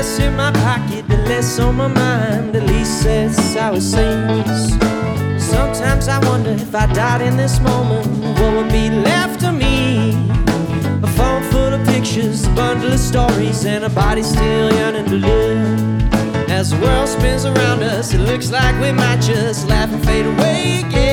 less in my pocket, the less on my mind. At least that's how it seems. Sometimes I wonder if I died in this moment, what would be left of me? A phone full of pictures, a bundle of stories, and a body still yearning to live. As the world spins around us, it looks like we might just laugh and fade away again.